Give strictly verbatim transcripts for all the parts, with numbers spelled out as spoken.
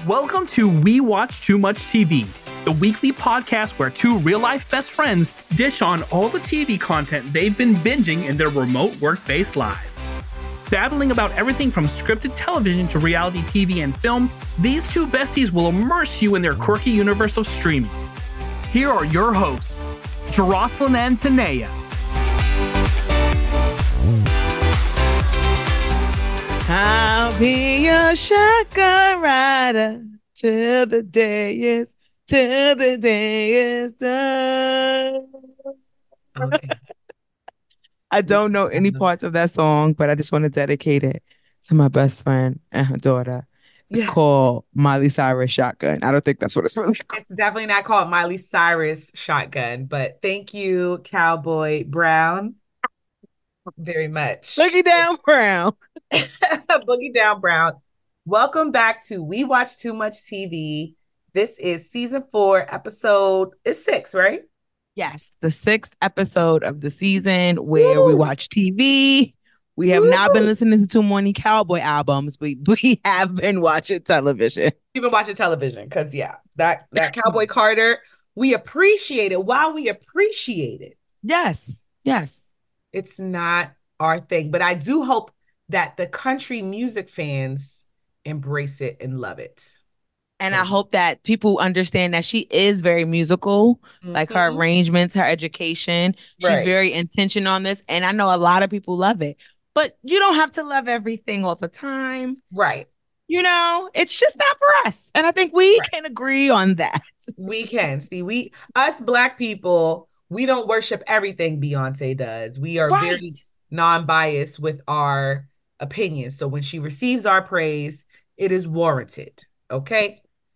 Welcome to We Watch Too Much T V, the weekly podcast where two real-life best friends dish on all the T V content they've been binging in their remote work-based lives. Babbling about everything from scripted television to reality T V and film, these two besties will immerse you in their quirky universe of streaming. Here are your hosts, Jeroslyn and Tanea. I'll be your shotgun rider till the day is, till the day is done. Okay. I don't know any parts of that song, but I just want to dedicate it to my best friend and her daughter. It's yeah. called Miley Cyrus Shotgun. I don't think that's what it's really called. It's definitely not called Miley Cyrus Shotgun, but thank you, Cowboy Brown, very much. Boogie Down Brown. Boogie Down Brown. Welcome back to We Watch Too Much T V. This is season four, episode is six, right? Yes, the sixth episode of the season where Woo. we watch T V. We have Woo. not been listening to too many cowboy albums, but we have been watching television. We've been watching television because, yeah, that, that Cowboy Carter, we appreciate it. While we appreciate it. Yes, yes. It's not our thing, but I do hope that the country music fans embrace it and love it. And I hope that people understand that she is very musical, mm-hmm. like her arrangements, her education. Right. She's very intentional on this. And I know a lot of people love it. But you don't have to love everything all the time. Right. You know, it's just not for us. And I think we right. can agree on that. We can. See, we, us Black people, we don't worship everything Beyonce does. We are right. very non-biased with our opinions. So when she receives our praise, it is warranted. Okay?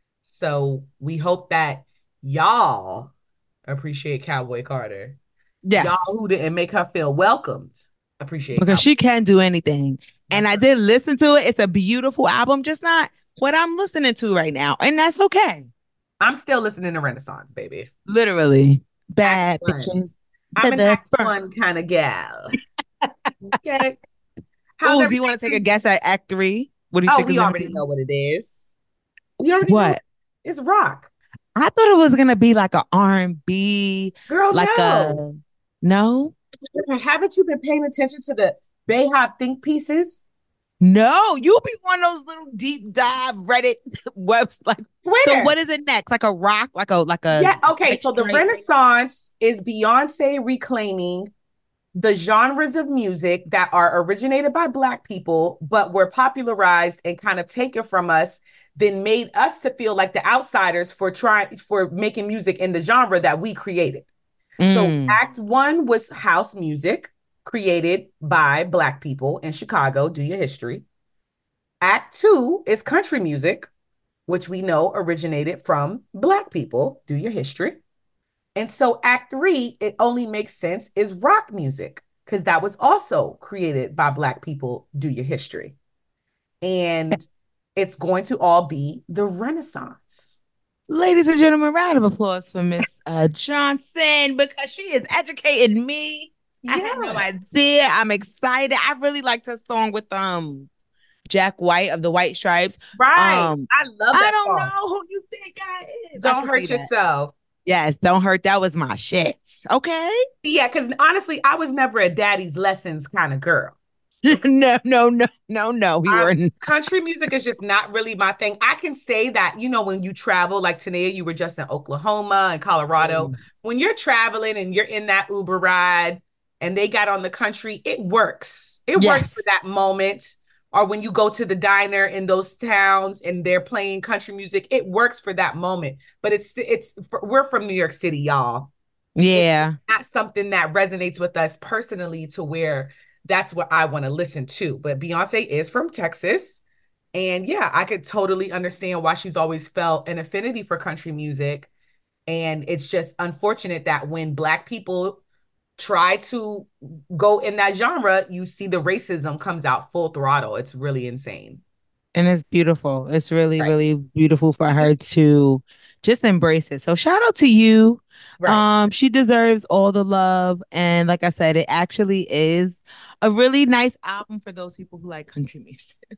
So we hope that y'all appreciate Cowboy Carter. Yes. Y'all who didn't make her feel welcomed appreciate because Cowboy. She can do anything. And I did listen to it. It's a beautiful album, just not what I'm listening to right now. And that's okay. I'm still listening to Renaissance, baby. Literally. Bad bitches. I'm an act one kind of gal. Okay. Oh, do you want to take a guess at act three? What do you oh, think? We already know what it is. We already what? Know. It's rock. I thought it was gonna be like an R and B. Girl, like no. a no. Haven't you been paying attention to the Bayhive think pieces? No, you'll be one of those little deep dive Reddit webs. Like, Where? So what is it next? Like a rock? Like a like a yeah. Okay, like so the Renaissance is Beyonce reclaiming the genres of music that are originated by Black people, but were popularized and kind of taken from us, then made us to feel like the outsiders for trying for making music in the genre that we created. Mm. So act one was house music created by Black people in Chicago. Do your history. Act two is country music, which we know originated from Black people. Do your history. And so act three, it only makes sense, is rock music, because that was also created by Black people. Do your history. And it's going to all be the Renaissance. Ladies and gentlemen, round of applause for Miss uh, Johnson, because she is educating me. Yeah. I had no idea. I'm excited. I really liked her song with um Jack White of the White Stripes. Right. Um, I love that I don't song. know who you think I is. Don't hurt yourself. Yes, don't hurt. That was my shit. Okay. Yeah, because honestly, I was never a daddy's lessons kind of girl. no, no, no, no, no. We um, weren't. Country music is just not really my thing. I can say that, you know, when you travel, like Tanea, you were just in Oklahoma and Colorado. Mm. When you're traveling and you're in that Uber ride and they got on the country, it works. It yes. works for that moment. Or when you go to the diner in those towns and they're playing country music, it works for that moment. But it's it's we're from New York City, y'all. Yeah, it's not something that resonates with us personally to where that's what I want to listen to. But Beyonce is from Texas, and yeah, I could totally understand why she's always felt an affinity for country music. And it's just unfortunate that when Black people try to go in that genre, you see the racism comes out full throttle. It's really insane. And it's beautiful. It's really, right. really beautiful for her to just embrace it. So shout out to you. Right. Um, she deserves all the love. And like I said, it actually is a really nice album for those people who like country music.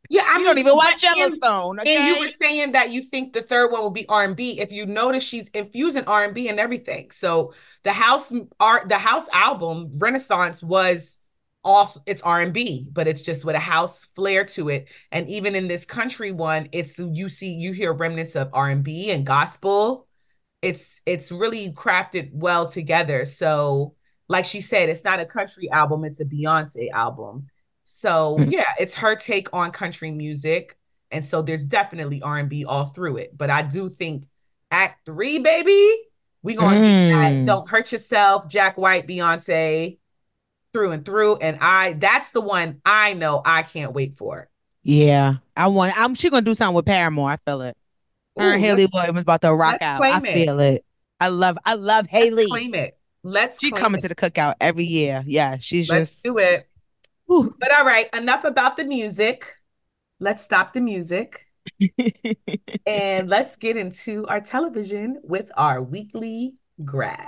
Yeah, I You mean, don't even watch but- and, Yellowstone, okay? and you were saying that you think the third one will be R and B. If you notice, she's infusing R and B and everything. So the house art, the house album Renaissance was off. It's R and B, but it's just with a house flair to it. And even in this country one, it's you see you hear remnants of R and B and gospel. It's it's really crafted well together. So, like she said, it's not a country album; it's a Beyonce album. So Mm. yeah, it's her take on country music. And so there's definitely R and B all through it. But I do think Act Three, baby, we gonna get that Mm. Don't Hurt Yourself, Jack White, Beyonce through and through. And I that's the one I know I can't wait for. Yeah, I want. I'm. She gonna do something with Paramore. I feel it. Her and Ooh, Haley let's, Williams about to rock let's out. I claim it. feel it. I love. I love Let's Haley. claim it. Let's She claim coming it. to the cookout every year. Yeah, she's Let's just. do it. Whew. But all right, enough about the music. Let's stop the music and let's get into our television with our weekly grab.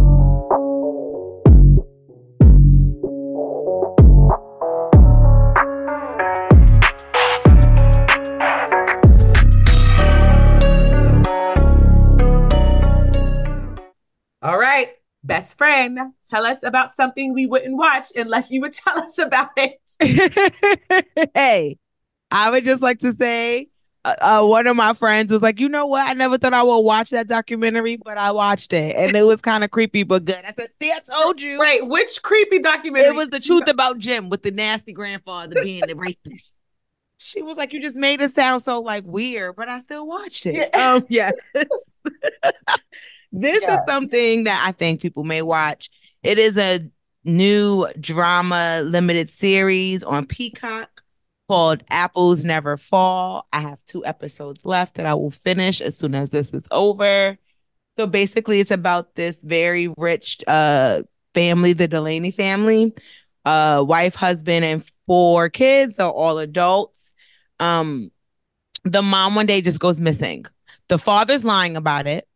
All right, best friend, tell us about something we wouldn't watch unless you would tell us about it. Hey, I would just like to say, uh, uh, one of my friends was like, you know what? I never thought I would watch that documentary, but I watched it, and it was kind of creepy but good. I said, see, I told you. Right, which creepy documentary? It was The Truth About Jim with the nasty grandfather being the rapist. She was like, you just made it sound so like weird, but I still watched it. Yeah. Um, yes. This Yeah. is something that I think people may watch. It is a new drama limited series on Peacock called Apples Never Fall. I have two episodes left that I will finish as soon as this is over. So basically, it's about this very rich uh, family, the Delaney family, uh, wife, husband, and four kids are all adults. Um, the mom one day just goes missing. The father's lying about it.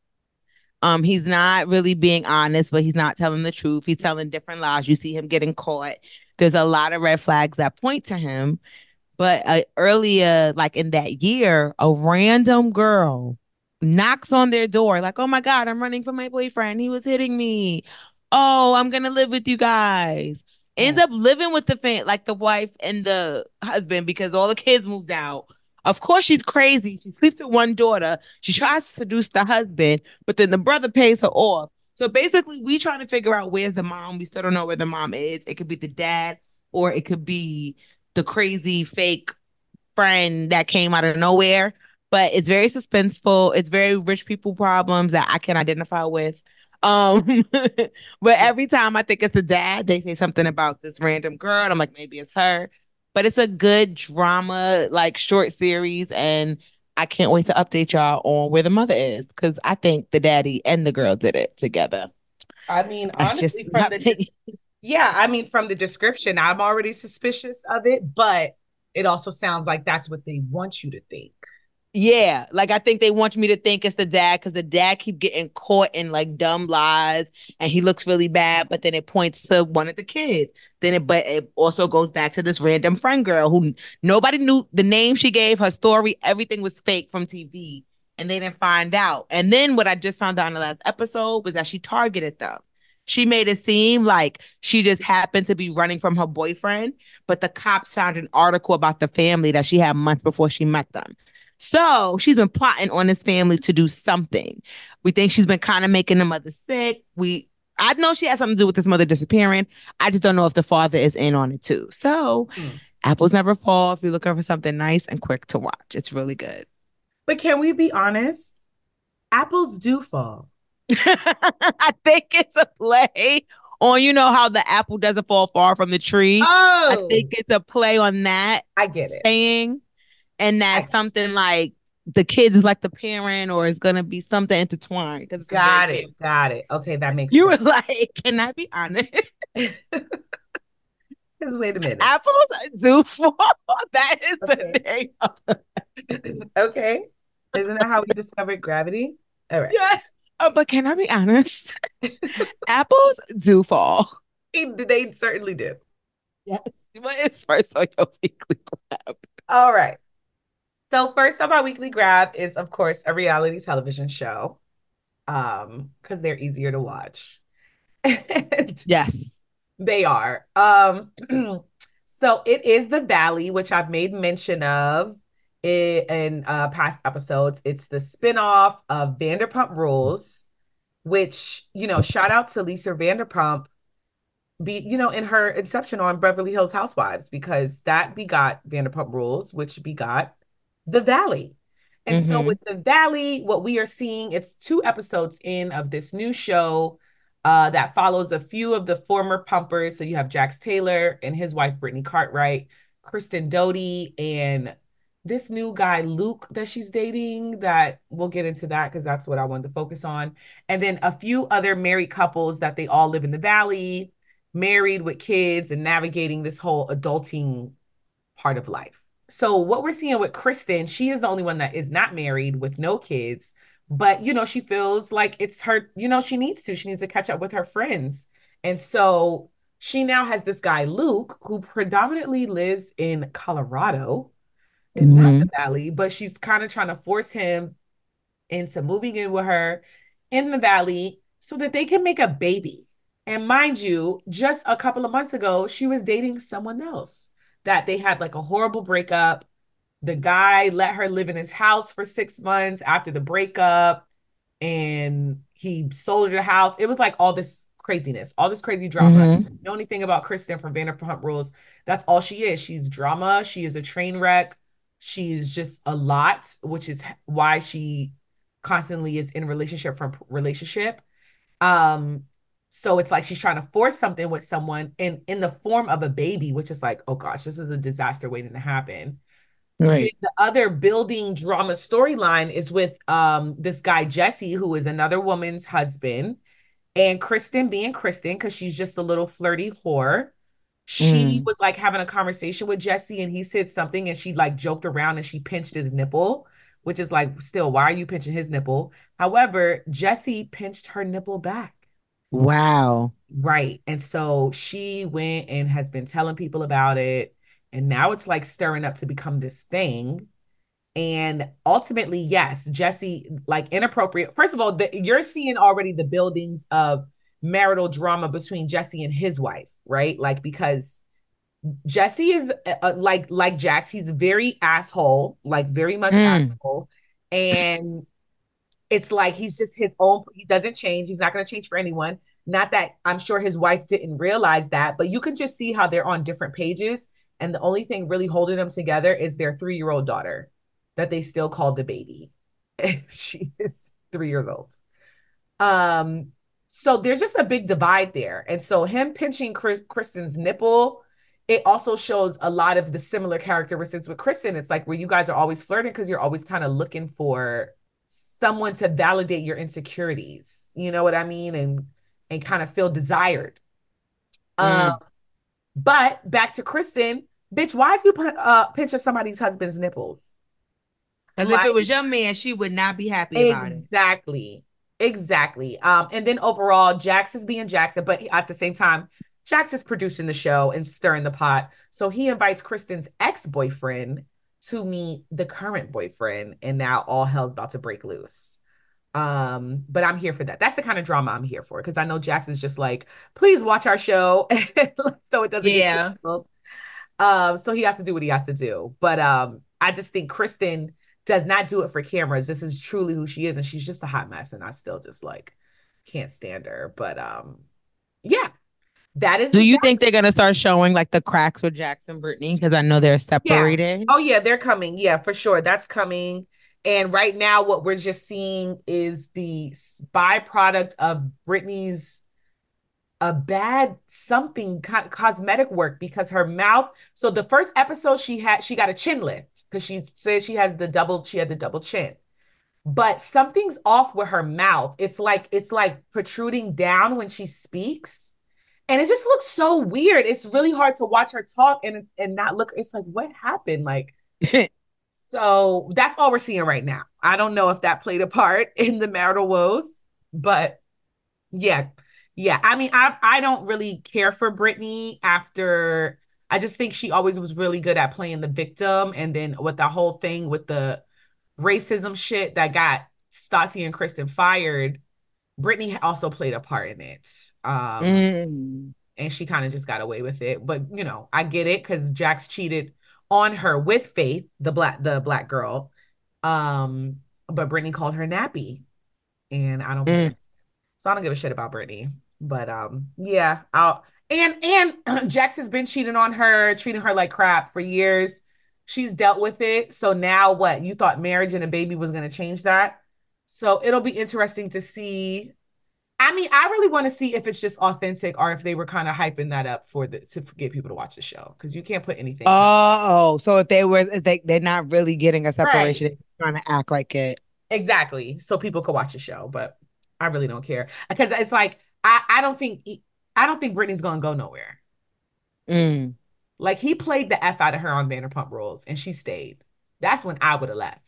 Um, he's not really being honest, but he's not telling the truth. He's telling different lies. You see him getting caught. There's a lot of red flags that point to him. But uh, earlier, like in that year, a random girl knocks on their door, like, oh my God, I'm running from my boyfriend. He was hitting me. Oh, I'm going to live with you guys. Ends up living with the fam- like the wife and the husband because all the kids moved out. Of course, she's crazy. She sleeps with one daughter. She tries to seduce the husband, but then the brother pays her off. So basically, we trying to figure out where's the mom. We still don't know where the mom is. It could be the dad, or it could be the crazy fake friend that came out of nowhere. But it's very suspenseful. It's very rich people problems that I can identify with. Um, but every time I think it's the dad, they say something about this random girl. And I'm like, maybe it's her. But it's a good drama, like short series, and I can't wait to update y'all on where the mother is because I think the daddy and the girl did it together. I mean, That's honestly, just from my the opinion. yeah, I mean, from the description, I'm already suspicious of it, but it also sounds like that's what they want you to think. Yeah, like I think they want me to think it's the dad because the dad keep getting caught in like dumb lies and he looks really bad, but then it points to one of the kids. Then it but it also goes back to this random friend girl who nobody knew the name she gave, her story, everything was fake from T V, and they didn't find out. And then what I just found out in the last episode was that she targeted them. She made it seem like she just happened to be running from her boyfriend, but the cops found an article about the family that she had months before she met them. So she's been plotting on this family to do something. We think she's been kind of making the mother sick. We, I know she has something to do with this mother disappearing. I just don't know if the father is in on it too. So Hmm. Apples Never Fall if you're looking for something nice and quick to watch. It's really good. But can we be honest? Apples do fall. I think it's a play on, you know, how the apple doesn't fall far from the tree. Oh, I think it's a play on that I get it. saying. And that's I- something like the kids is like the parent or it's going to be something intertwined. Because Got it. Got it. Okay, that makes You were sense. like, can I be honest? Just wait a minute. Apples do fall. That is the Okay. name of the Okay. Isn't that how we discovered gravity? All right. Yes. Uh, but can I be honest? Apples do fall. They certainly do. Yes. But it's first on your weekly grab. All right. So first on my weekly grab is, of course, a reality television show. Um, because they're easier to watch. And Yes. they are. Um, so it is The Valley, which I've made mention of i- in uh, past episodes. It's the spinoff of Vanderpump Rules, which, you know, shout out to Lisa Vanderpump, be you know, in her inception on Beverly Hills Housewives, because that begot Vanderpump Rules, which begot The Valley. And so Mm-hmm. with The Valley, what we are seeing, it's two episodes in of this new show uh, that follows a few of the former pumpers. So you have Jax Taylor and his wife, Brittany Cartwright, Kristen Doty, and this new guy, Luke, that she's dating, that we'll get into that because that's what I wanted to focus on. And then a few other married couples that they all live in the Valley, married with kids and navigating this whole adulting part of life. So what we're seeing with Kristen, she is the only one that is not married with no kids, but you know, she feels like it's her, you know, she needs to, she needs to catch up with her friends. And so she now has this guy, Luke, who predominantly lives in Colorado and not Mm-hmm. the Valley, but she's kind of trying to force him into moving in with her in the Valley so that they can make a baby. And mind you, just a couple of months ago, she was dating someone else that they had like a horrible breakup. The guy let her live in his house for six months after the breakup, and he sold her the house. It was like all this craziness, all this crazy drama. Mm-hmm. The only thing about Kristen from Vanderpump Rules, that's all she is. She's drama. She is a train wreck. She's just a lot, which is why she constantly is in relationship from relationship. Um, so it's like she's trying to force something with someone in in the form of a baby, which is like, oh gosh, this is a disaster waiting to happen. Then Right. the other building drama storyline is with um this guy Jesse, who is another woman's husband, and Kristen being Kristen, because she's just a little flirty whore. She Mm. was like having a conversation with Jesse, and he said something, and she like joked around and she pinched his nipple, which is like, still, why are you pinching his nipple? However, Jesse pinched her nipple back. Wow. Right. And so she went and has been telling people about it. And now it's like stirring up to become this thing. And ultimately, yes, Jesse, like inappropriate. First of all, the, you're seeing already the buildings of marital drama between Jesse and his wife, right? Like, because Jesse is uh, like, like Jax, he's very asshole, like very much Mm. asshole. And it's like he's just his own, he doesn't change. He's not going to change for anyone. Not that I'm sure his wife didn't realize that, but you can just see how they're on different pages. And the only thing really holding them together is their three year old daughter that they still call the baby. She is three years old. Um, so there's just a big divide there. And so him pinching Chris, Kristen's nipple, it also shows a lot of the similar characteristics with Kristen. It's like where you guys are always flirting because you're always kind of looking for someone to validate your insecurities. You know what I mean? And and kind of feel desired. Um, Mm. but back to Kristen, bitch, why is you uh pinching somebody's husband's nipples? Because if Like, it was your man, she would not be happy about it. exactly. Exactly. Um, and then overall, Jax is being Jackson, but at the same time, Jax is producing the show and stirring the pot. So he invites Kristen's ex-boyfriend to meet the current boyfriend, and now all hell's about to break loose. Um, but I'm here for that. That's the kind of drama I'm here for, because I know Jax is just like, please watch our show so it doesn't get Yeah. canceled. Um, so he has to do what he has to do. But um, I just think Kristen does not do it for cameras. This is truly who she is, and she's just a hot mess, and I still just like can't stand her. But um, yeah, that is Do the you va- think they're gonna start showing like the cracks with Jackson Brittany? Because I know they're yeah. separated. Oh yeah, they're coming. Yeah, for sure. That's coming. And right now, what we're just seeing is the byproduct of Britney's a bad something co- cosmetic work, because her mouth. So the first episode she had, she got a chin lift because she says she has the double, she had the double chin. But something's off with her mouth. It's like it's like protruding down when she speaks. And it just looks so weird. It's really hard to watch her talk and and not look. It's like, what happened? Like, so that's all we're seeing right now. I don't know if that played a part in the marital woes, but yeah. Yeah. I mean, I I don't really care for Britney after I just think she always was really good at playing the victim. And then with the whole thing with the racism shit that got Stassi and Kristen fired, Brittany also played a part in it. Um, mm. And she kind of just got away with it. But, you know, I get it because Jax cheated on her with Faith, the black the black girl. Um, but Brittany called her nappy. And I don't mm. So I don't give a shit about Brittany. But um, yeah, I'll and and Jax has been cheating on her, treating her like crap for years. She's dealt with it. So now what? You thought marriage and a baby was going to change that? So it'll be interesting to see. I mean, I really want to see if it's just authentic or if they were kind of hyping that up for the to get people to watch the show, because you can't put anything. Oh, so if they were, they they're not really getting a separation, right. They're trying to act like it. Exactly, so people could watch the show, but I really don't care because it's like I I don't think I don't think Brittany's gonna go nowhere. Mm. Like he played the F out of her on Vanderpump Rules, and she stayed. That's when I would have left.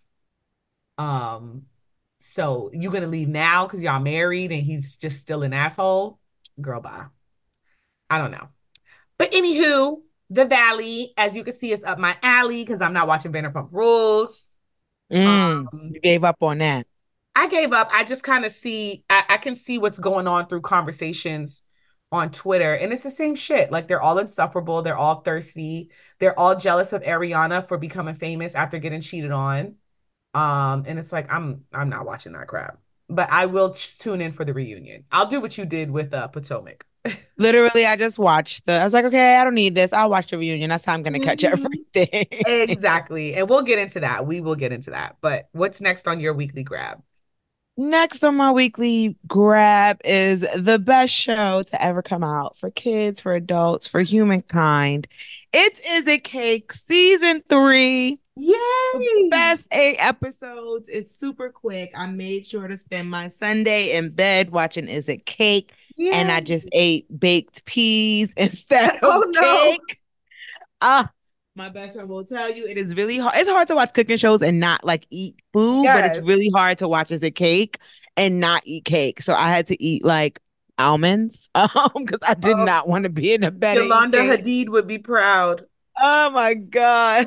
Um. So you gonna leave now because y'all married and he's just still an asshole? Girl, bye. I don't know. But anywho, The Valley, as you can see, is up my alley because I'm not watching Vanderpump Rules. Mm, um, you gave up on that. I gave up. I just kind of see, I, I can see what's going on through conversations on Twitter. And it's the same shit. Like they're all insufferable. They're all thirsty. They're all jealous of Ariana for becoming famous after getting cheated on. Um, and it's like, I'm I'm not watching that crap, but I will t- tune in for the reunion. I'll do what you did with uh, Potomac. Literally, I just watched the, I was like, okay, I don't need this. I'll watch the reunion. That's how I'm going to catch mm-hmm. everything. Exactly. And we'll get into that. We will get into that. But what's next on your weekly grab? Next on my weekly grab is the best show to ever come out for kids, for adults, for humankind. It Is It Cake season three. Yay! Best eight episodes. It's super quick. I made sure to spend my Sunday in bed watching Is It Cake. Yay. And I just ate baked peas instead of oh, cake. Ah, no. uh, my best friend will tell you it is really hard. It's hard to watch cooking shows and not like eat food, yes. But it's really hard to watch Is It Cake and not eat cake. So I had to eat like almonds um because I did oh, not want to be in a bed. Yolanda Hadid would be proud. Oh my God.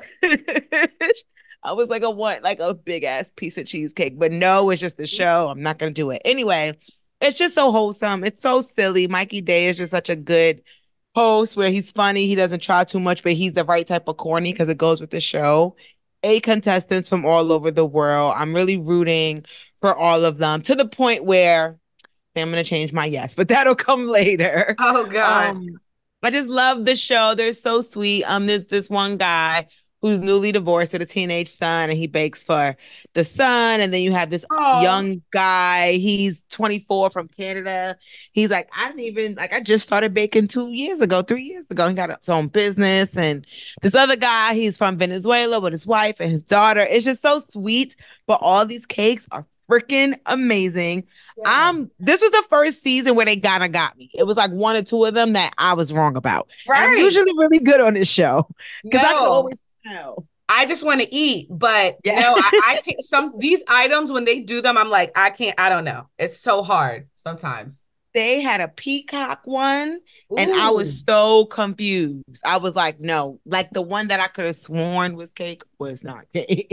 I was like a what like a big ass piece of cheesecake, but no, it's just a show. I'm not gonna do it. Anyway, it's just so wholesome. It's so silly. Mikey Day is just such a good host where he's funny. He doesn't try too much, but he's the right type of corny because it goes with the show. Eight contestants from all over the world. I'm really rooting for all of them to the point where I'm going to change my yes, but that'll come later. Oh, God. Um, I just love the show. They're so sweet. Um, There's this one guy who's newly divorced with a teenage son, and he bakes for the son. And then you have this Aww. young guy. He's twenty-four from Canada. He's like, I didn't even, like, I just started baking two years ago, three years ago. He got his own business. And this other guy, he's from Venezuela with his wife and his daughter. It's just so sweet. But all these cakes are freaking amazing. Yeah. Um, this was the first season where they kind of got me. It was like one or two of them that I was wrong about. Right. I'm usually really good on this show because no. I can always tell. I just want to eat, but yeah. no, I, I can't. Some these items when they do them, I'm like, I can't. I don't know. It's so hard sometimes. They had a peacock one, Ooh. and I was so confused. I was like, no, like the one that I could have sworn was cake was not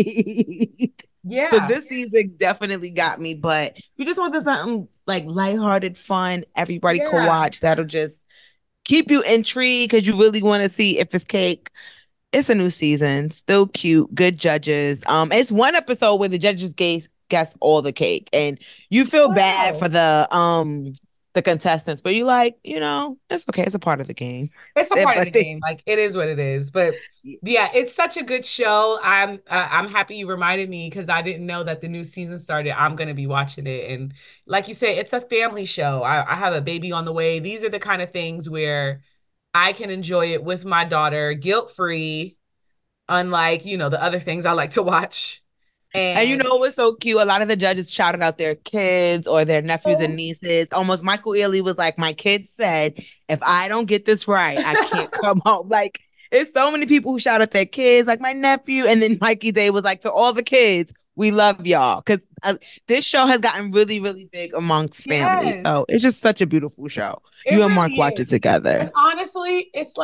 cake. Yeah. So this season definitely got me, but you just want something like lighthearted, fun, everybody yeah. can watch. That'll just keep you intrigued because you really want to see if it's cake. It's a new season, still cute, good judges. Um, it's one episode where the judges guess guess all the cake, and you feel wow. bad for the um the contestants, but you like, you know, it's okay. It's a part of the game. It's a part of the they, game. Like it is what it is. But yeah, it's such a good show. I'm uh, I'm happy you reminded me because I didn't know that the new season started. I'm gonna be watching it, and like you say, it's a family show. I, I have a baby on the way. These are the kind of things where I can enjoy it with my daughter, guilt free. Unlike you know the other things I like to watch. And, and you know what's so cute? A lot of the judges shouted out their kids or their nephews oh. and nieces. Almost Michael Ealy was like, my kid said, if I don't get this right, I can't come home. Like, there's so many people who shout out their kids, like my nephew. And then Mikey Day was like, to all the kids, we love y'all. Because uh, this show has gotten really, really big amongst yes. families. So it's just such a beautiful show. It you really and Mark is. watch it together. And honestly, it's like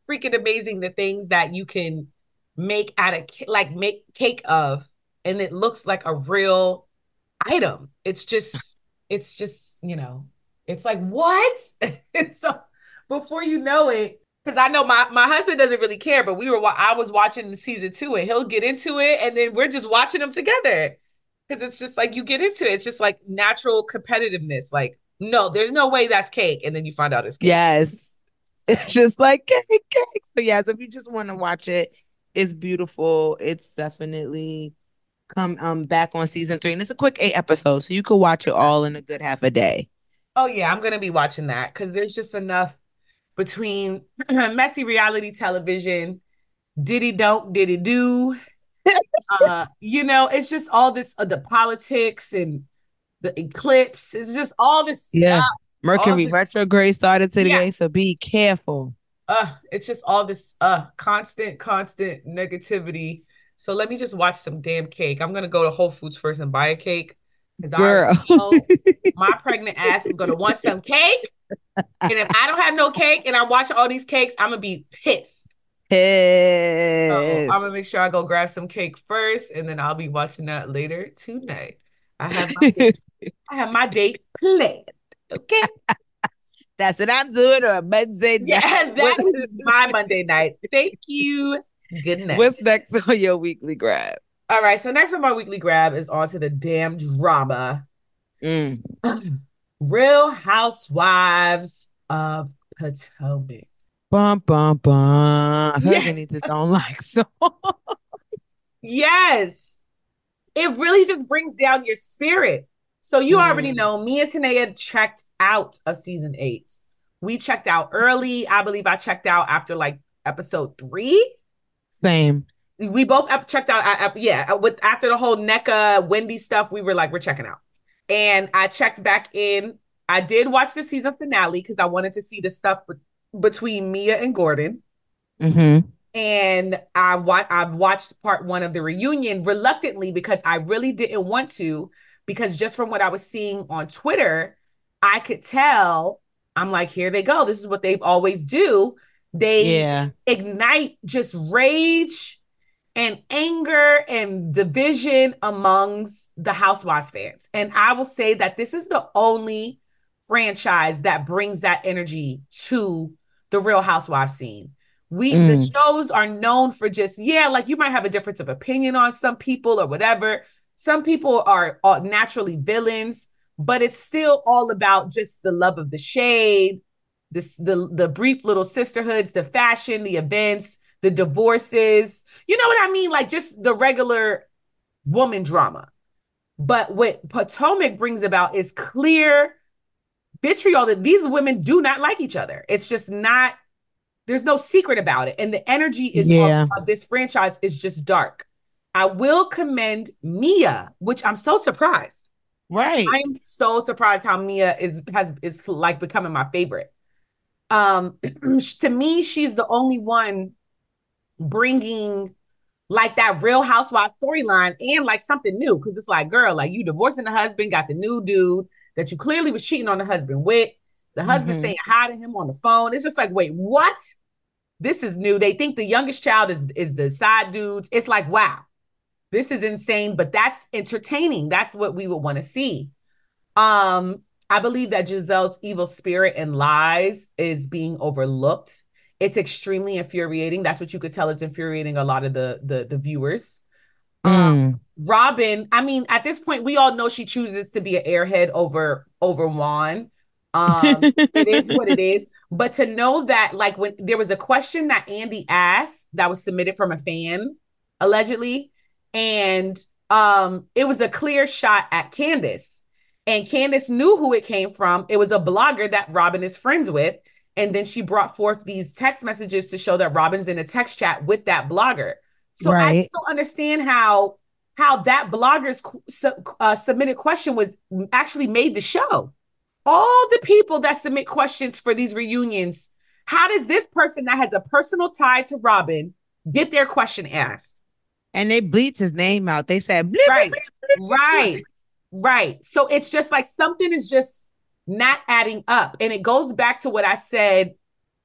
freaking amazing the things that you can make out of like make cake of, and it looks like a real item. It's just, it's just, you know, it's like, what? It's so before you know it, because I know my, my husband doesn't really care, but we were I was watching the season two and he'll get into it and then we're just watching them together. Because it's just like you get into it. It's just like natural competitiveness. Like, no, there's no way that's cake. And then you find out it's cake. Yes. It's just like cake, cake. So yes, if you just want to watch it, it's beautiful. It's definitely come um back on season three. And it's a quick eight episodes. So you could watch it all in a good half a day. Oh yeah, I'm gonna be watching that because there's just enough between messy reality television, diddy don't, diddy do. uh, you know, it's just all this uh, the politics and the eclipse. It's just all this yeah. stuff. Mercury just, retrograde started today, yeah. So be careful. Uh, it's just all this uh constant, constant negativity. So let me just watch some damn cake. I'm gonna go to Whole Foods first and buy a cake. Because I know my pregnant ass is gonna want some cake. And if I don't have no cake and I'm watching all these cakes, I'm gonna be pissed. Pissed. So I'm gonna make sure I go grab some cake first, and then I'll be watching that later tonight. I have my date, I have my date planned. Okay. That's what I'm doing on Monday night. Yeah, that is my Monday night. Thank you. Good night. What's next on your weekly grab? All right, so next on my weekly grab is on to the damn drama. Mm. Real Housewives of Potomac. Bum, bum, bum. I feel yeah. like I need this don't like so. Yes. It really just brings down your spirit. So you mm. already know me and Tanea checked out of season eight. We checked out early. I believe I checked out after like episode three. Same. We both up checked out. Uh, yeah, with after the whole Nneka Wendy stuff, we were like, we're checking out. And I checked back in. I did watch the season finale because I wanted to see the stuff be- between Mia and Gordon. Mm-hmm. And I wa- I've watched part one of the reunion reluctantly because I really didn't want to, because just from what I was seeing on Twitter, I could tell, I'm like, here they go. This is what they've always do. They yeah. ignite just rage and anger and division amongst the Housewives fans. And I will say that this is the only franchise that brings that energy to the Real Housewives scene. We mm. the shows are known for just, yeah, like you might have a difference of opinion on some people or whatever. Some people are, are naturally villains, but it's still all about just the love of the shade, this the the brief little sisterhoods, the fashion, the events, the divorces, you know what I mean? Like just the regular woman drama. But what Potomac brings about is clear vitriol that these women do not like each other. It's just not, there's no secret about it. And the energy is yeah. of, of this franchise is just dark. I will commend Mia, which I'm so surprised. Right. I am so surprised how Mia is has is like becoming my favorite. Um, to me, she's the only one bringing like that Real Housewives storyline and like something new, because it's like, girl, like you divorcing the husband, got the new dude that you clearly was cheating on the husband with, the husband mm-hmm. saying hi to him on the phone. It's just like, wait, what? This is new. They think the youngest child is is the side dudes. It's like, wow, this is insane, but that's entertaining. That's what we would want to see. Um, I believe that Gizelle's evil spirit and lies is being overlooked. It's extremely infuriating. That's what you could tell. It's infuriating a lot of the the, the viewers. Mm. Um, Robin, I mean, at this point, we all know she chooses to be an airhead over over Juan. Um, it is what it is. But to know that, like, when there was a question that Andy asked that was submitted from a fan, allegedly, and um, it was a clear shot at Candace. And Candace knew who it came from. It was a blogger that Robin is friends with. And then she brought forth these text messages to show that Robin's in a text chat with that blogger. So right. I don't understand how how that blogger's uh, submitted question was actually made the show. All the people that submit questions for these reunions, how does this person that has a personal tie to Robin get their question asked? And they bleeped his name out. They said, bleep, right, bleep, bleep, bleep. right, right. So it's just like something is just not adding up. And it goes back to what I said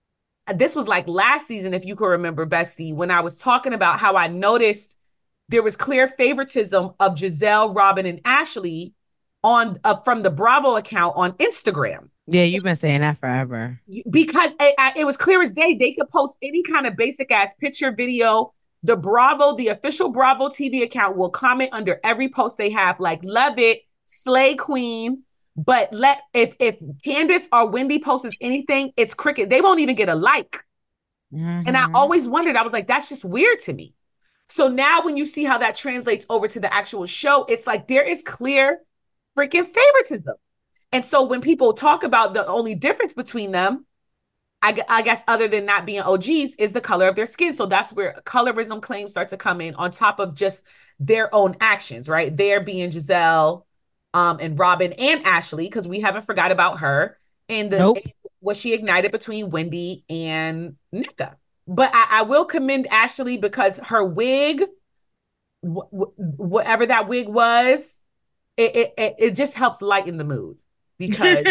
this was like last season, if you could remember, Bestie, when I was talking about how I noticed there was clear favoritism of Gizelle, Robin, and Ashley on uh, from the Bravo account on Instagram. Yeah, you've been saying that forever. Because it, it was clear as day. They could post any kind of basic ass picture, video. The Bravo, the official Bravo T V account will comment under every post they have, like, love it, slay queen. But let if if Candace or Wendy posts anything, it's cricket. They won't even get a like. Mm-hmm. And I always wondered, I was like, that's just weird to me. So now when you see how that translates over to the actual show, it's like there is clear freaking favoritism. And so when people talk about the only difference between them, I, I guess other than not being O Gs, is the color of their skin. So that's where colorism claims start to come in on top of just their own actions, right? They're being Gizelle um, and Robin and Ashley, because we haven't forgot about her, and the nope. what she ignited between Wendy and Nneka. But I, I will commend Ashley because her wig, wh- wh- whatever that wig was, it, it, it just helps lighten the mood. Because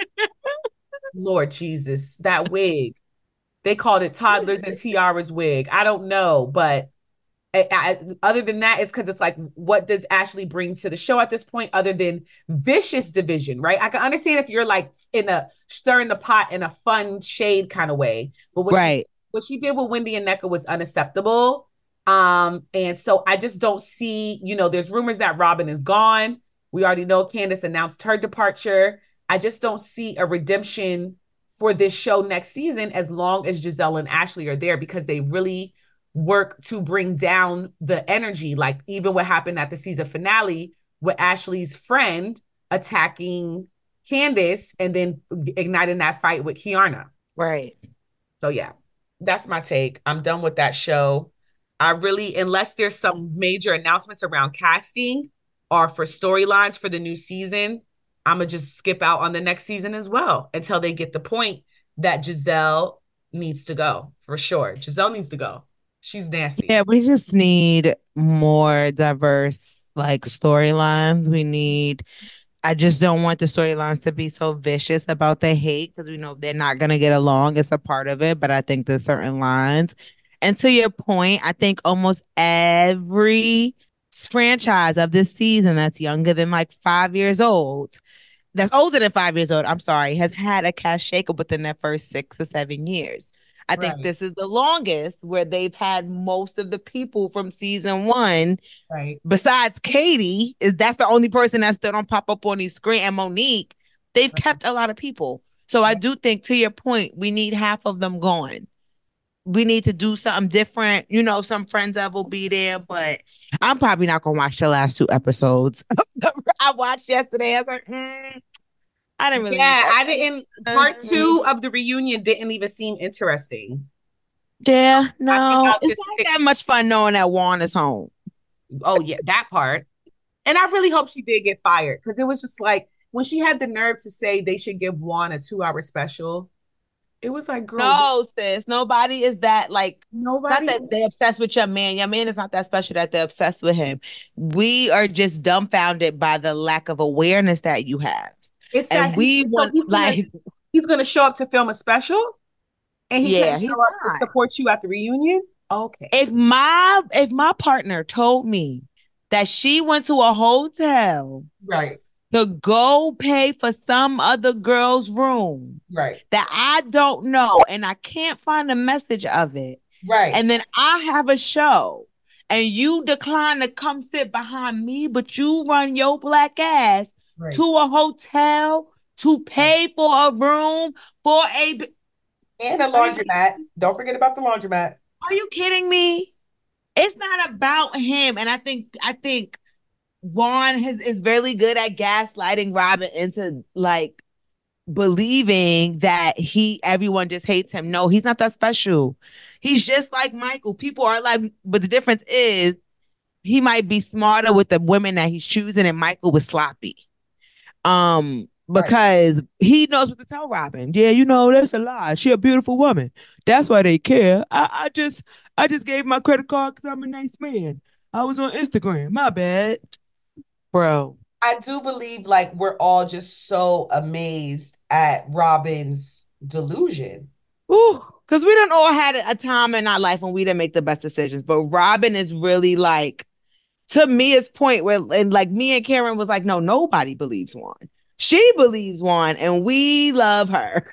Lord Jesus, that wig, they called it toddlers and tiaras wig. I don't know, but I, I, other than that, it's because it's like, what does Ashley bring to the show at this point other than vicious division, right? I can understand if you're like in a stirring the pot in a fun shade kind of way, but what, right. she, what she did with Wendy and Nneka was unacceptable. Um, and so I just don't see, you know, there's rumors that Robin is gone. We already know Candace announced her departure. I just don't see a redemption for this show next season as long as Gizelle and Ashley are there, because they really work to bring down the energy. Like even what happened at the season finale with Ashley's friend attacking Candace and then igniting that fight with Kiarna. Right. So yeah, that's my take. I'm done with that show. I really, unless there's some major announcements around casting or for storylines for the new season, I'm going to just skip out on the next season as well until they get the point that Gizelle needs to go, for sure. Gizelle needs to go. She's nasty. Yeah, we just need more diverse, like, storylines. We need, I just don't want the storylines to be so vicious about the hate, because we know they're not going to get along. It's a part of it, but I think there's certain lines. And to your point, I think almost every franchise of this season that's younger than like five years old, that's older than five years old, I'm sorry, has had a cast shakeup within their first six or seven years. I think right. this is the longest where they've had most of the people from season one. Right. Besides Katie, is that's the only person that still don't pop up on these screen, and Monique. They've right. kept a lot of people. So right. I do think, to your point, we need half of them gone. We need to do something different. You know, some friends of will be there, but I'm probably not going to watch the last two episodes. I watched yesterday. I was like, mm, I didn't really. Yeah, I didn't. Part two of the reunion didn't even seem interesting. Yeah, no. It's not stick- that much fun knowing that Juan is home. Oh, yeah, that part. And I really hope she did get fired, because it was just like, when she had the nerve to say they should give Juan a two-hour special, it was like, girl. No, sis. Nobody is that, like, nobody. It's not that they're obsessed with your man. Your man is not that special that they're obsessed with him. We are just dumbfounded by the lack of awareness that you have. It's and that we he, want, so he's like, gonna, he's going to show up to film a special, and he yeah, can't show up not. to support you at the reunion. Okay. If my if my partner told me that she went to a hotel, right, to go pay for some other girl's room, right, that I don't know, and I can't find a message of it, right, and then I have a show, and you decline to come sit behind me, but you run your black ass right. to a hotel to pay for a room for a and a laundromat. Don't forget about the laundromat. Are you kidding me? It's not about him, and I think I think. Juan has, is very good at gaslighting Robin into like believing that he everyone just hates him. No, he's not that special. He's just like Michael. People are like, but the difference is he might be smarter with the women that he's choosing, and Michael was sloppy. Um, because right. he knows what to tell Robin. Yeah, you know, that's a lie. She a beautiful woman. That's why they care. I, I just I just gave my credit card because I'm a nice man. I was on Instagram. My bad. Bro, I do believe like we're all just so amazed at Robin's delusion. Ooh. because we don't all had a time in our life when we didn't make the best decisions. But Robin is really like, to Mia's point where, and like me and Karen was like, no, nobody believes Juan. She believes Juan, and we love her.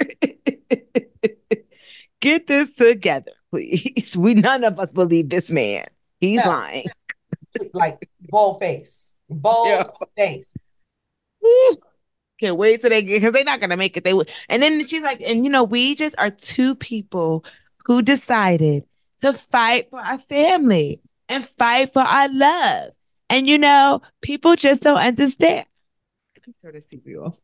Get this together, please. We none of us believe this man. He's No. lying. Like bold face, bold Yeah. face. Woo. Can't wait till they get, because they're not gonna make it. They would, and then she's like, and you know, we just are two people who decided to fight for our family and fight for our love. And you know, people just don't understand. Let me turn this T V off.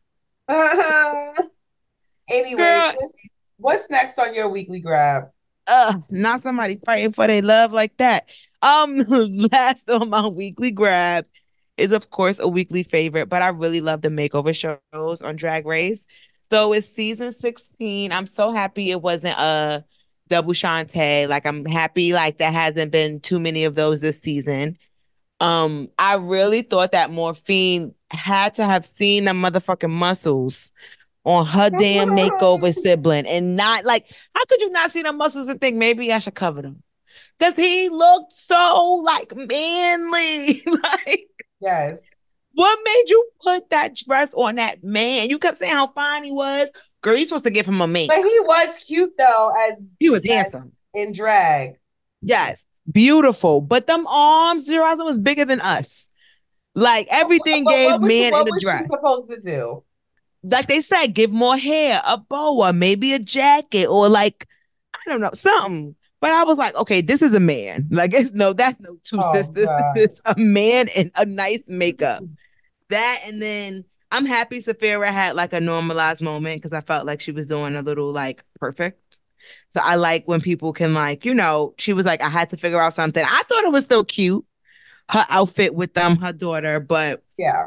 Uh-huh. Anyway, Girl. what's, what's next on your weekly grab? Uh, not somebody fighting for their love like that. Um, last on my weekly grab is of course a weekly favorite, but I really love the makeover shows on Drag Race. So it's season sixteen. I'm so happy it wasn't a double Shantae. Like I'm happy like there hasn't been too many of those this season. Um, I really thought that Morphine had to have seen the motherfucking muscles on her damn makeover sibling and not like, how could you not see the muscles and think maybe I should cover them? Because he looked so like manly. Like, Yes. what made you put that dress on that man? You kept saying how fine he was. Girl, you're supposed to give him a mink. But he was cute though, as He was as handsome. in drag. Yes, beautiful. But them arms, Jiraza was bigger than us. Like everything But gave what was, man what in a was dress. she supposed to do? Like they said, give more hair, a boa, maybe a jacket, or like, I don't know, something. But I was like, okay, this is a man. Like, it's no, that's no two Oh, sisters. God. This is a man in a nice makeup. That, and then I'm happy Saphira had like a normalized moment because I felt like she was doing a little like perfect. So I like when people can like, you know, she was like, I had to figure out something. I thought it was still cute, her outfit with them, her daughter, but Yeah.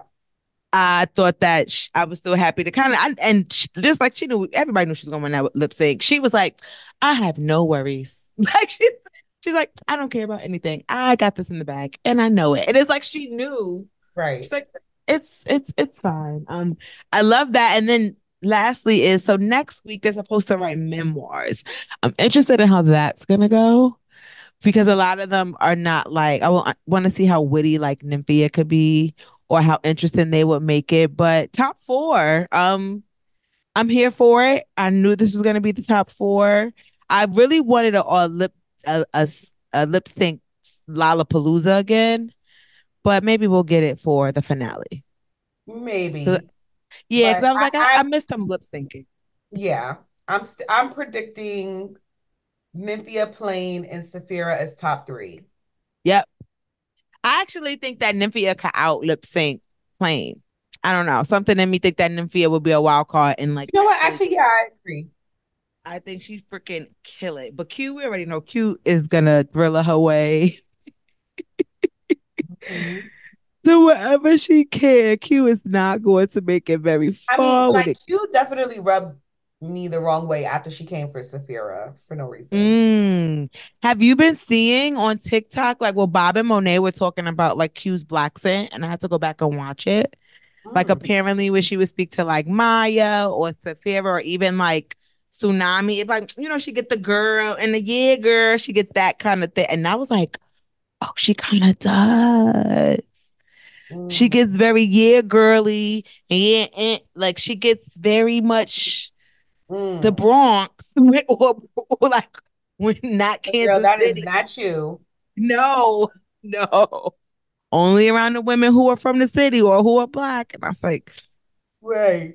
I thought that sh- I was still happy to kind of, and sh- just like she knew, everybody knew she was going to win that lip sync. She was like, I have no worries. Like she, she's like, I don't care about anything. I got this in the bag, and I know it. And it's like she knew. Right. She's like, it's it's it's fine. Um, I love that. And then lastly is so next week they're supposed to write memoirs. I'm interested in how that's gonna go because a lot of them are not like I want to see how witty like Nymphia could be or how interesting they would make it. But top four, um, I'm here for it. I knew this was gonna be the top four. I really wanted a, a lip a, a, a lip sync Lollapalooza again, but maybe we'll get it for the finale. Maybe. So, yeah, because But I was like, I, I, I I missed them lip syncing. yeah. I'm st- I'm predicting Nymphia, Plain, and Saphira as top three. Yep. I actually think that Nymphia could out lip sync Plain. I don't know. Something in me think that Nymphia would be a wild card and like You know what? Actually, yeah, I agree. I think she'd freaking kill it. But Q, we already know Q is gonna thriller her way Mhm. to wherever she can. Q is not going to make it very I far mean, with like, it. you definitely rubbed me the wrong way after she came for Saphira for no reason. Mm. Have you been seeing on TikTok like well Bob and Monet were talking about like Q's black scent and I had to go back and watch it. Like Mm. apparently when she would speak to like Maya or Saphira or even like Tsunami, if like you know she get the girl and the yeah girl, she get that kind of thing. And I was like, oh, she kind of does. She Mm. gets very yeah girly and yeah, eh, like she gets very much Mm. the Bronx or, or like when not Girl, Kansas that is City. not you. No, no. Only around the women who are from the city or who are black. And I was like, Right.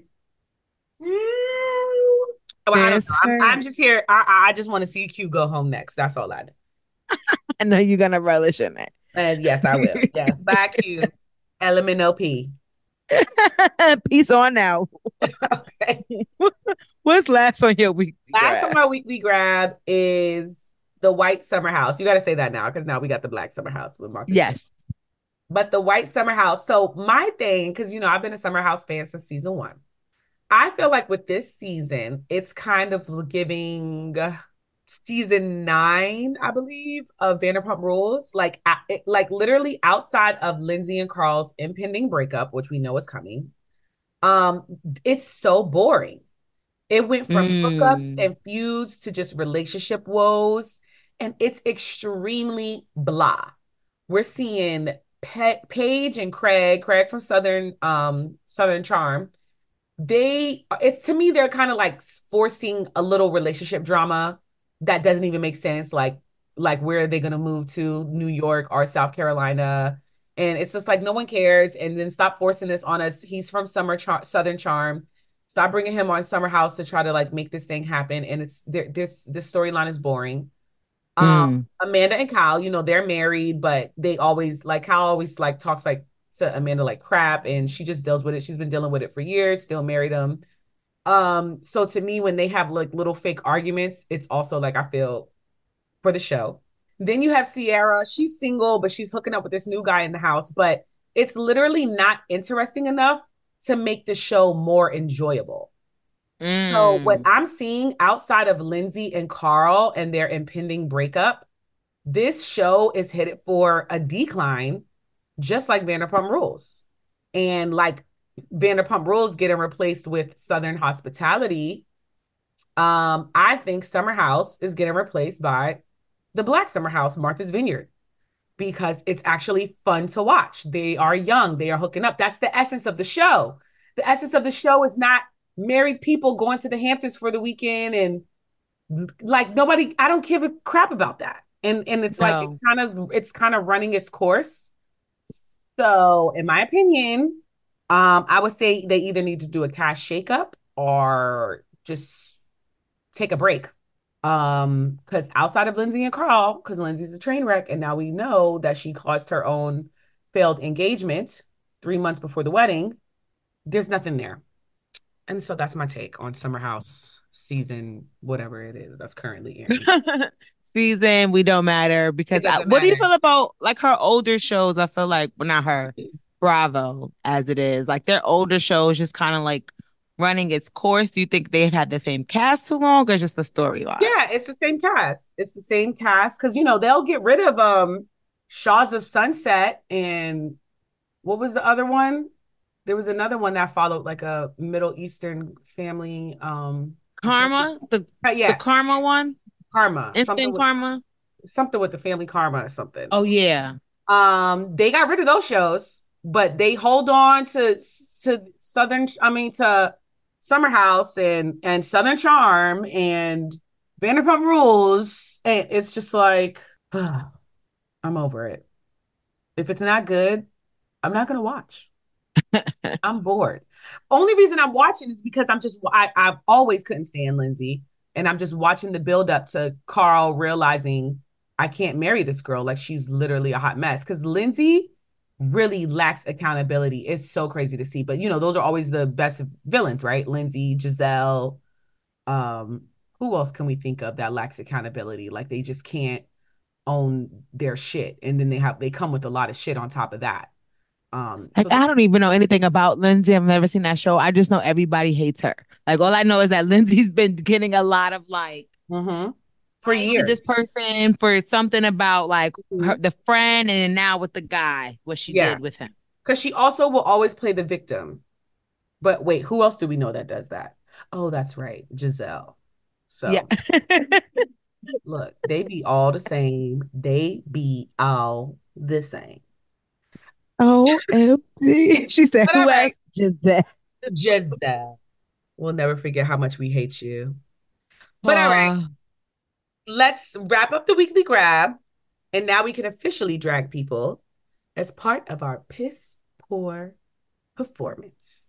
Well, I don't this know. I'm, hurt. I'm just here. I I just want to see Q go home next. That's all I do. I know you're gonna relish in it. And yes, I will. Yes. Bye, Q. L M N O P. Peace on now. Okay. What's last on your weekly Last grab? on my weekly grab is the White Summer House. You got to say that now because now we got the Black Summer House with Marcus. Yes. But the White Summer House. So my thing, because you know I've been a Summer House fan since season one. I feel like with this season, it's kind of giving season nine, I believe, of Vanderpump Rules. Like, it, like literally outside of Lindsay and Carl's impending breakup, which we know is coming. Um, it's so boring. It went from hookups Mm. and feuds to just relationship woes, and it's extremely blah. We're seeing Pe- Paige and Craig, Craig from Southern um Southern Charm. They it's to me they're kind of like forcing a little relationship drama that doesn't even make sense. Like like where are they gonna move to? New York or South Carolina? And it's just like no one cares. And then stop forcing this on us. He's from Summer Char- Southern Charm. Stop bringing him on Summer House to try to like make this thing happen. And it's there. This this storyline is boring. Um, Mm. Amanda and Kyle, you know, they're married, but they always like Kyle always like talks like to Amanda like crap, and she just deals with it. She's been dealing with it for years, still married him. Um, so to me, when they have like little fake arguments, it's also like I feel for the show. Then you have Sierra. She's single, but she's hooking up with this new guy in the house. But it's literally not interesting enough to make the show more enjoyable. So what Mm. I'm seeing outside of Lindsay and Carl and their impending breakup, this show is headed for a decline, just like Vanderpump Rules. And like Vanderpump Rules getting replaced with Southern Hospitality, um, I think Summer House is getting replaced by the Black Summer House, Martha's Vineyard, because it's actually fun to watch. They are young, they are hooking up. That's the essence of the show. The essence of the show is not married people going to the Hamptons for the weekend and like nobody, I don't give a crap about that. And and it's like it's No. kind of it's kind of running its course. So in my opinion, um, I would say they either need to do a cash shakeup or just take a break. Um, because outside of Lindsay and Carl, because Lindsay's a train wreck, and now we know that she caused her own failed engagement three months before the wedding, there's nothing there. And so that's my take on Summer House season, whatever it is that's currently airing. Season, we don't matter It because I, doesn't what do you matter. feel about like her older shows? I feel like, well, not her, Bravo, as it is. Like their older shows just kind of like running its course. Do you think they've had the same cast too long or just the storyline? Yeah, it's the same cast. It's the same cast because you know they'll get rid of um Shaws of Sunset and what was the other one? There was another one that followed like a Middle Eastern family. Um, I can't. Karma, the Uh, the yeah, Karma one, Karma, something Instant with Karma. something with the family Karma or something. Oh yeah. Um, they got rid of those shows, but they hold on to to Southern. I mean to Summer House and and Southern Charm and Vanderpump Rules. And it's just like I'm over it. If it's not good, I'm not gonna watch. I'm bored. Only reason I'm watching is because I'm just I I've always couldn't stand Lindsay, and I'm just watching the build up to Carl realizing I can't marry this girl. Like she's literally a hot mess. Because Lindsay really lacks accountability. It's so crazy to see. But you know, those are always the best villains, right? Lindsay, Giselle. Um, who else can we think of that lacks accountability? Like they just can't own their shit, and then they have they come with a lot of shit on top of that. Um, Like so I that's don't even know anything about Lindsay. I've never seen that show. I just know everybody hates her. Like all I know is that Lindsay's been getting a lot of like mm-hmm. For I hate this years. person for something about like her Mhm. the friend and then now with the guy, what she Yeah. did with him. Because she also will always play the victim. But wait, who else do we know that does that? Oh, that's right. Giselle. Yeah. So look, they be all the same. They be all the same. O M G. She said, But all who right, else? Just that. Giselle. We'll never forget how much we hate you. But all right, Uh, let's wrap up the weekly grab. And now we can officially drag people as part of our piss poor performance.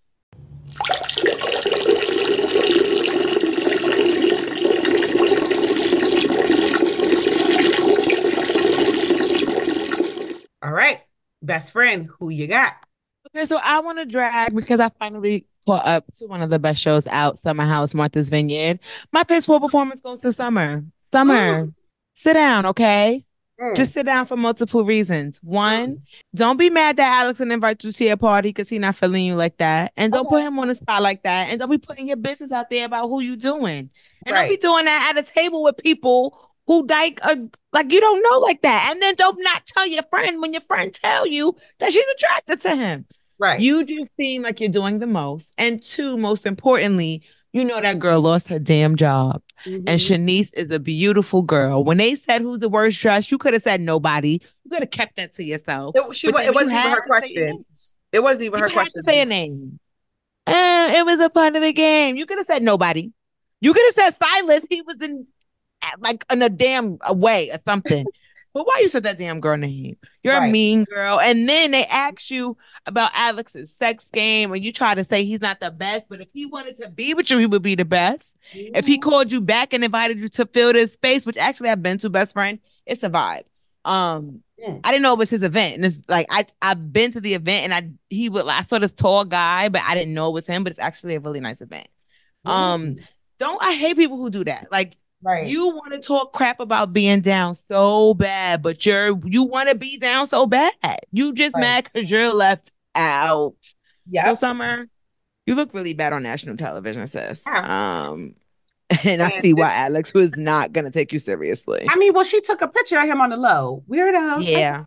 All right, best friend, who you got? okay, so I want to drag because I finally caught up to one of the best shows out, Summer House, Martha's Vineyard. My piss poor performance goes to Summer. Summer, Mm, sit down, okay? mm, Just sit down for multiple reasons. One, mm. don't be mad that Alex didn't invite you to your party because he's not feeling you like that. And don't put Okay. him on the spot like that. And don't be putting your business out there about who you doing. And don't be Right. doing that at a table with people who like uh, like you don't know like that. And then don't not tell your friend when your friend tell you that she's attracted to him. Right. You just seem like you're doing the most. And two, most importantly, you know that girl lost her damn job. Mhm. And Shanice is a beautiful girl. When they said who's the worst dressed, you could have said nobody. You could have kept that to yourself. It, she, But wa- then it when you wasn't even had her to say a question. name- It wasn't even You her had question. to say a name. Uh, it was a part of the game. You could have said nobody. You could have said Silas. He was in like in a damn way or something. But why you said that damn girl name? You're a Right. mean girl. And then they ask you about Alex's sex game, and you try to say he's not the best. But if he wanted to be with you, he would be the best. If he Mhm. called you back and invited you to fill this space, which actually I've been to, best friend, it's a vibe. Um, Mm. I didn't know it was his event, and it's like I I've been to the event, and I he would I saw this tall guy, but I didn't know it was him. But it's actually a really nice event. Um, Mm. don't I hate people who do that? Like Right. you want to talk crap about being down so bad, but you're you want to be down so bad. You just Right. mad because you're left out. Yep. So Summer, you look really bad on national television, sis. Yeah. Um, and I And see why Alex was not gonna take you seriously. I mean, well, she took a picture of him on the low. Weirdo. Yeah,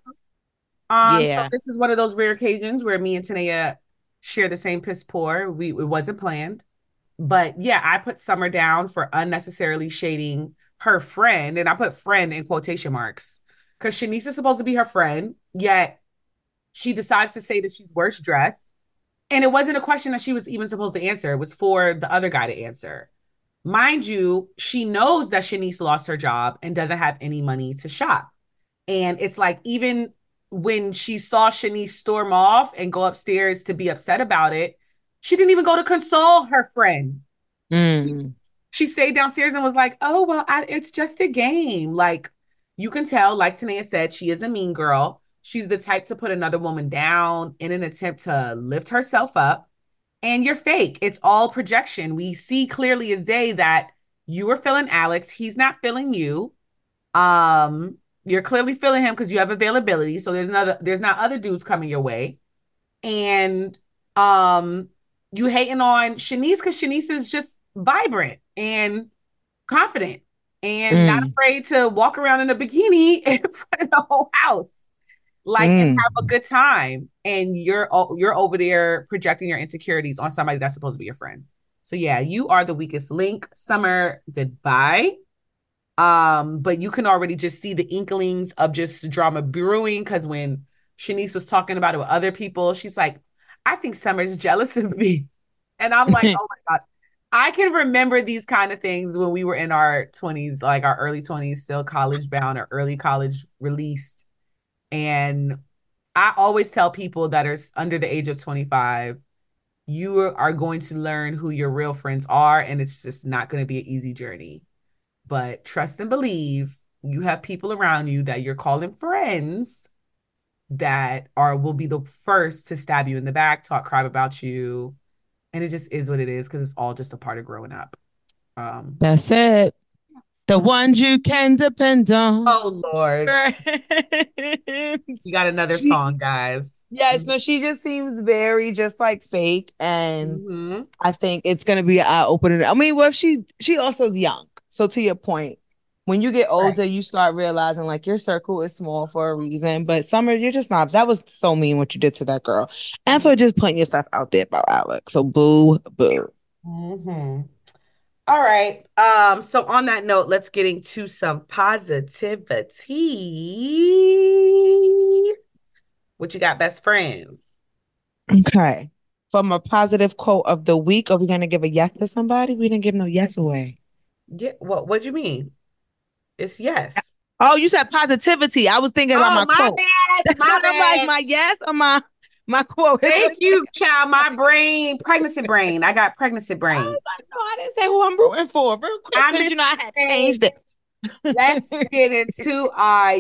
Um, yeah. so this is one of those rare occasions where me and Tanea share the same piss poor. We it wasn't planned. But yeah, I put Summer down for unnecessarily shading her friend, and I put friend in quotation marks because Shanice is supposed to be her friend, yet she decides to say that she's worse dressed. And it wasn't a question that she was even supposed to answer. It was for the other guy to answer. Mind you, she knows that Shanice lost her job and doesn't have any money to shop. And it's like, even when she saw Shanice storm off and go upstairs to be upset about it, she didn't even go to console her friend. Mm. She stayed downstairs and was like, oh, well, I, it's just a game. Like, you can tell, like Tanea said, she is a mean girl. She's the type to put another woman down in an attempt to lift herself up. And you're fake. It's all projection. We see clearly as day that you are feeling Alex. He's not feeling you. Um, you're clearly feeling him because you have availability. So there's another, there's not other dudes coming your way. And um, you hating on Shanice because Shanice is just vibrant and confident and Mm. not afraid to walk around in a bikini in front of the whole house, like and Mm. have a good time. And you're o- you're over there projecting your insecurities on somebody that's supposed to be your friend. So yeah, you are the weakest link. Summer, goodbye. Um, but you can already just see the inklings of just drama brewing because when Shanice was talking about it with other people, she's like, I think Summer's jealous of me. And I'm like, oh my gosh. I can remember these kind of things when we were in our twenties, like our early twenties, still college bound or early college released. And I always tell people that are under the age of twenty-five, you are going to learn who your real friends are, and it's just not going to be an easy journey. But trust and believe you have people around you that you're calling friends that are will be the first to stab you in the back, talk crap about you. And it just is what it is because it's all just a part of growing up. Um, That's it. The ones you can depend on. oh, Lord. You got another She- song, guys. Yes, no, she just seems very just like fake. And Mhm. I think it's gonna be eye opening. I mean, well, if she she also is young. So to your point, when you get older, you start realizing like your circle is small for a reason. But Summer, you're just not. That was so mean what you did to that girl, and for just putting your stuff out there about Alex. So boo, boo. Mhm. All right. Um, so on that note, let's get into some positivity. What you got, best friend? Okay. From a positive quote of the week, are we gonna give a yes to somebody? We didn't give no yes away. Yeah, what what do you mean? It's yes. Oh, you said positivity. I was thinking about Oh, my, my quote. bad. That's My what I'm like, bad. my yes or my my quote. Thank you, child. My brain, pregnancy brain. I got pregnancy I brain. was like, no, I didn't say who I'm rooting for. Real quick, I because you know I had missed changed it. Let's get into our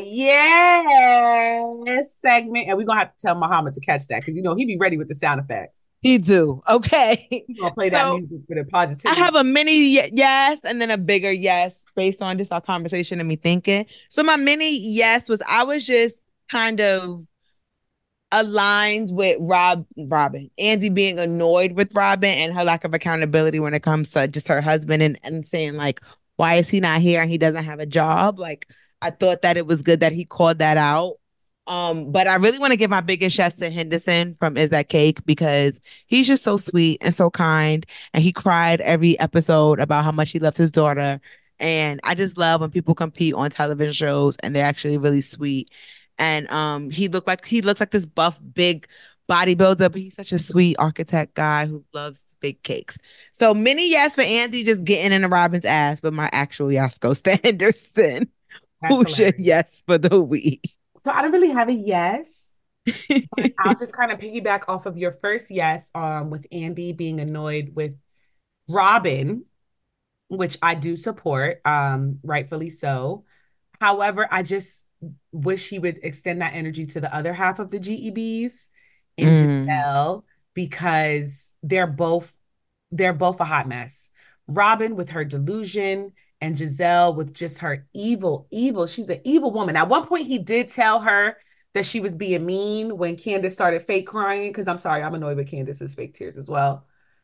yes segment. And we're gonna have to tell Muhammad to catch that because you know he be ready with the sound effects. He do. Okay. He's gonna play that So, music for the positivity. I have a mini y- yes and then a bigger yes based on just our conversation and me thinking. So my mini yes was I was just kind of aligned with Rob Robin. Andy being annoyed with Robin and her lack of accountability when it comes to just her husband and, and saying like, why is he not here and he doesn't have a job? Like I thought that it was good that he called that out. Um, but I really want to give my biggest yes to Henderson from Is That Cake because he's just so sweet and so kind. And he cried every episode about how much he loves his daughter. And I just love when people compete on television shows and they're actually really sweet. And um, he looked like he looks like this buff, big bodybuilder, but he's such a sweet architect guy who loves big cakes. So many yes for Andy just getting in the Robin's ass, but my actual yes goes to Henderson, That's who should hilarious. yes for the week. So I don't really have a yes. But I'll just kind of piggyback off of your first yes, um, with Andy being annoyed with Robin, which I do support, um, rightfully so. However, I just wish he would extend that energy to the other half of the G E Bs and Mm. Giselle, because they're both they're both a hot mess. Robin with her delusion and Giselle with just her evil, evil. She's an evil woman. At one point, he did tell her that she was being mean when Candace started fake crying. Because I'm sorry, I'm annoyed with Candace's fake tears as well.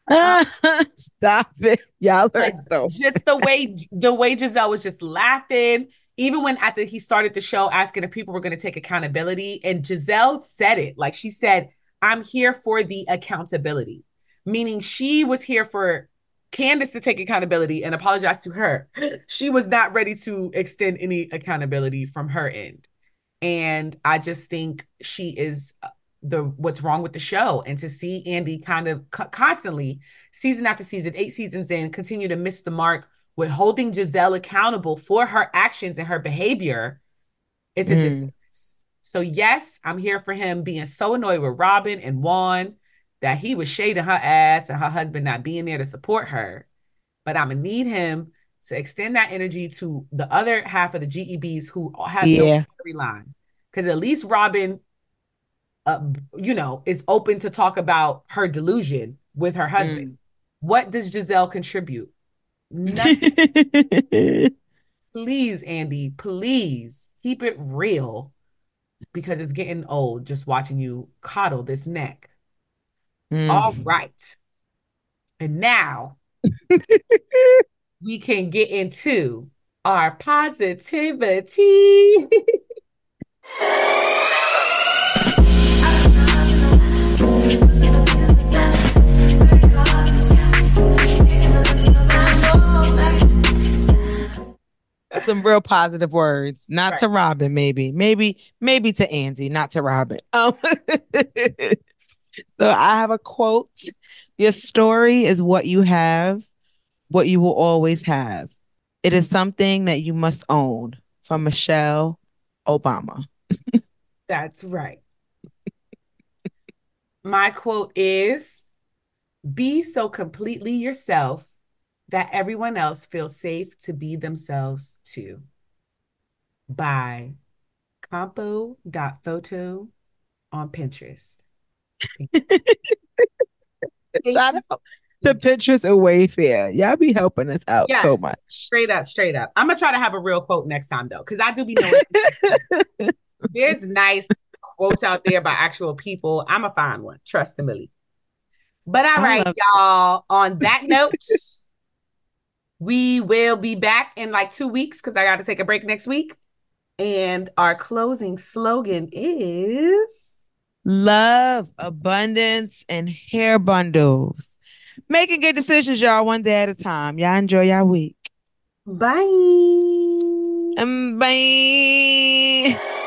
Stop it. Y'all are Like, so just the way the way Giselle was just laughing. Even when after he started the show asking if people were going to take accountability, and Giselle said it, like she said, I'm here for the accountability, meaning she was here for Candace to take accountability and apologize to her. She was not ready to extend any accountability from her end. And I just think she is the what's wrong with the show. And to see Andy kind of co- constantly, season after season, eight seasons in, continue to miss the mark with holding Giselle accountable for her actions and her behavior, it's a Mm. disservice. So yes, I'm here for him being so annoyed with Robin and Juan that he was shading her ass and her husband not being there to support her. But I'm gonna need him to extend that energy to the other half of the G E Bs who have no Yeah. storyline. Because at least Robin, uh, you know, is open to talk about her delusion with her husband. What does Giselle contribute? Nothing. Please, Andy, please keep it real, because it's getting old just watching you coddle this neck. Mm. All right. And now we can get into our positivity. Some real positive words. Not Right. to Robin, maybe. Maybe, maybe to Andy, not to Robin. Um, so I have a quote. Your story is what you have, what you will always have. It is something that you must own. From Michelle Obama. That's right. My quote is, be so completely yourself that everyone else feels safe to be themselves too. By compo dot photo on Pinterest. Shout out to Pinterest and Wayfair. Y'all be helping us out Yes. so much. Straight up, straight up. I'm gonna try to have a real quote next time though, because I do be knowing there's nice quotes out there by actual people. I'm gonna find one. Trust and believe. But all I right, love- y'all. On that note, we will be back in like two weeks because I got to take a break next week. And our closing slogan is Love, abundance, and hair bundles. Making good decisions, y'all, one day at a time. Y'all enjoy your week. bye. And bye.